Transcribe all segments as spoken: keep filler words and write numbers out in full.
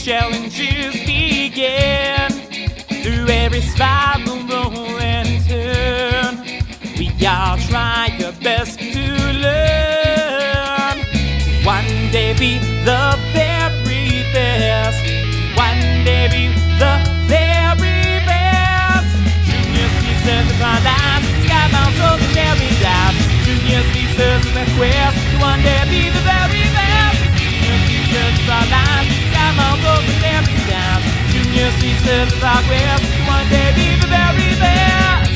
challenges begin. Through every spiral, roll and turn, we all try our best to learn. One day be the very best. One day be the very best. Junior Caesars is our last. Skybound souls and every dive. Junior Caesars is the quest to one day be the very best. Junior Caesars is our last. Skybound souls and every dive. Junior Caesars is our quest to one day be the very best.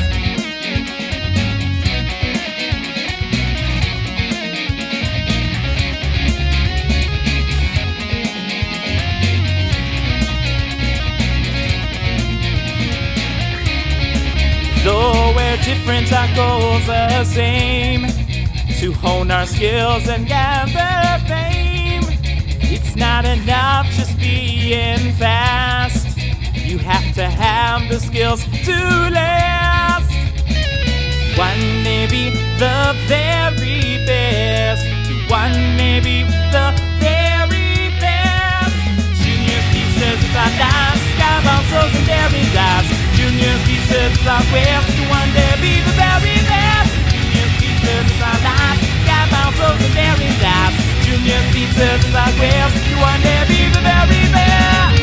Though we're different, our goals are the same: to hone our skills and gather fame. It's not enough just being fast. You have to have the skills to last. One may be the very best. One may be the very best. Junior Caesars is our last. Skybound souls and daring dives. Junior Caesars is our quest to one day be the very best. Junior Caesars is our last. Skybound souls and daring dives. Junior Caesars is our quest to one day be the very best.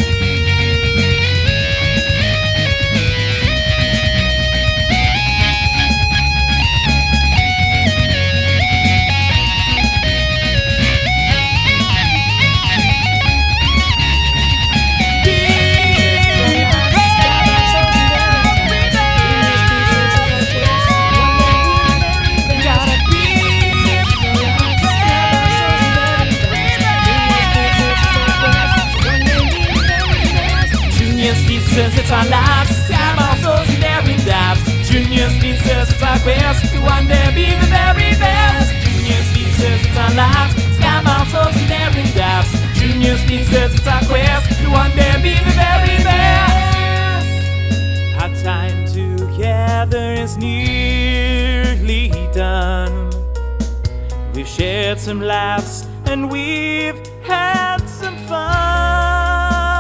Since it's our lives, Skybound souls and daring dives. Junior Caesars, it's our quest to one day be the very best. Junior Caesars, it's our lives, Skybound souls and daring dives. Junior Caesars, it's our quest to one day be the very best. Our time together is nearly done. We've shared some laughs and we've had some fun.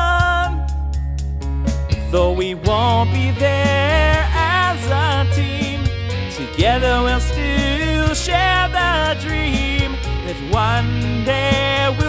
Though we won't be there as a team, together we'll still share the dream that one day